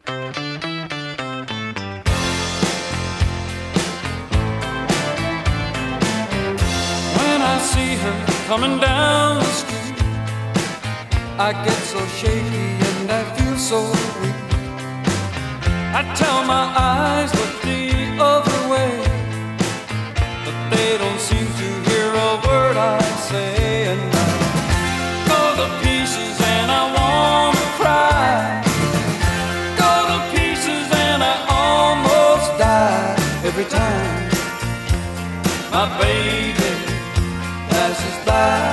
When I see her coming down the street, I get so shaky and I feel so weak. I tell my eyes look the other way, but they don't seem to hear a word I say. And I go to pieces and I wanna cry, go to pieces and I almost die every time my baby passes by.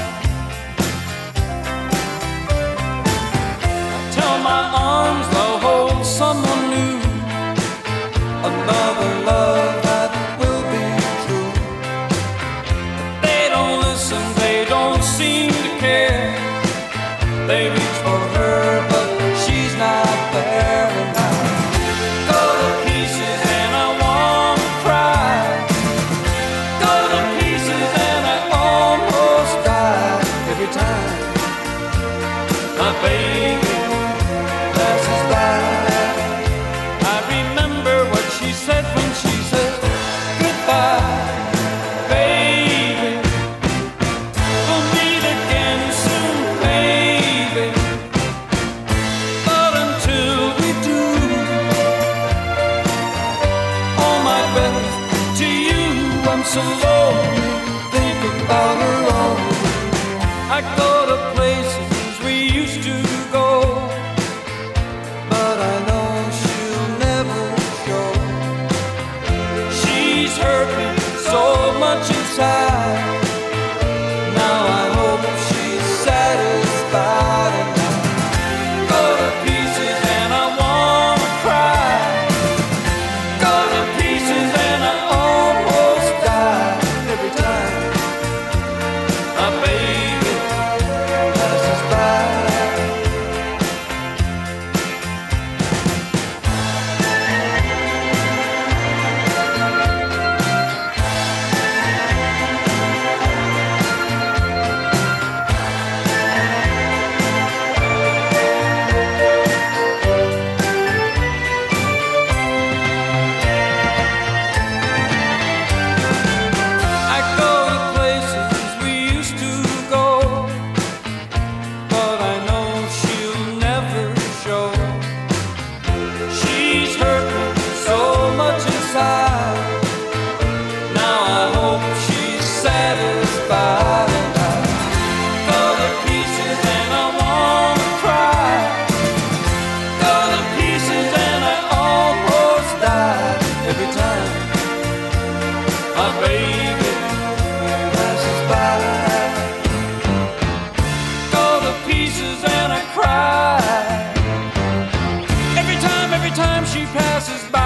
My arms will hold someone new, another love that will be true. But they don't listen, they don't seem to care. They reach for her, but she's not there. And I go to pieces and I wanna cry, go to pieces and I almost die every time my baby passes by. I remember what she said when she said goodbye. Baby, we'll meet again soon, baby. But until we do, all my best to you. I'm so lonely, thinking about her all the way. I go to places we used to go, but I know she'll never show. She's hurt me so much inside. Now I hope she's satisfied. And I go to pieces and I wanna cry, go to pieces and I almost die every time my baby passes by. I go to places we used to go, but I know she'll never show. She's hurt me so much inside. Now I hope she's satisfied. And I go to pieces and I wanna cry, go to pieces and I almost die every time my baby passes by. Go to pieces and I cry every time she passes by.